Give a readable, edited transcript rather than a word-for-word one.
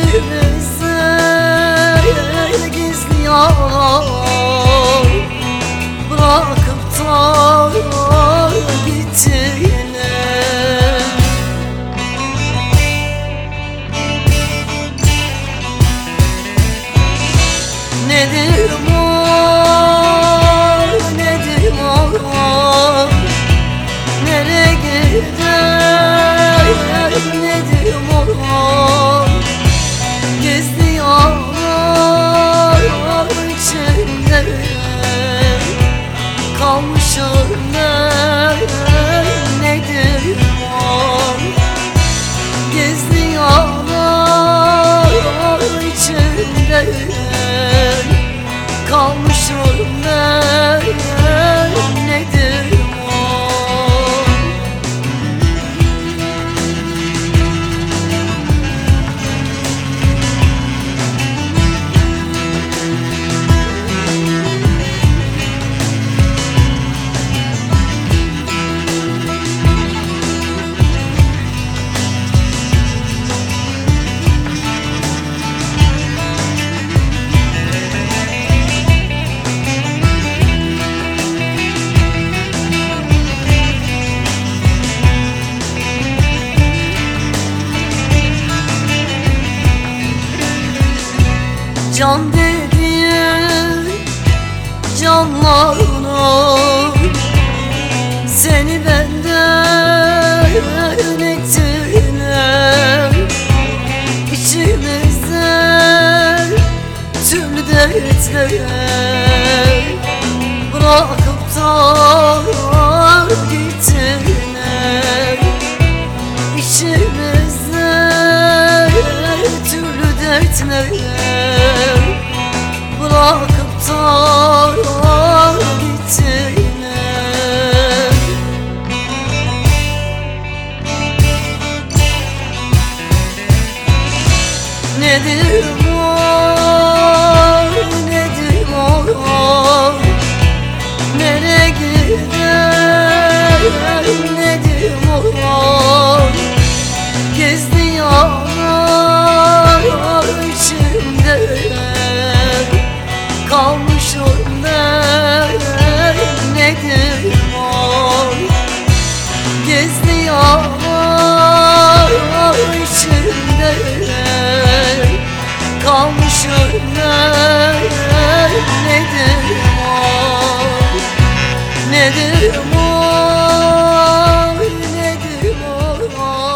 İçimizde gizli yalan bırakıp da gitti yine. Nedir bu, nedir o, nereye gider, nedir bu, gizli yalan içinde kalmışım ben. Nedir bu, gizli yalan içinde kalmışım ben. Nedir bu? Can dediğin canlarını seni benden ettiler. İçimizde türlü dertler bırakıp da gittiler. İçimizde türlü dertler bırakıp da gittiler. Nedir bu, nedir o, nereye gider, nedir o, gizli yalan içinde kalmışım ben. Nedir o, gizli yalan içinde kalmışım ben. Nedir o, nedir o, nedir o.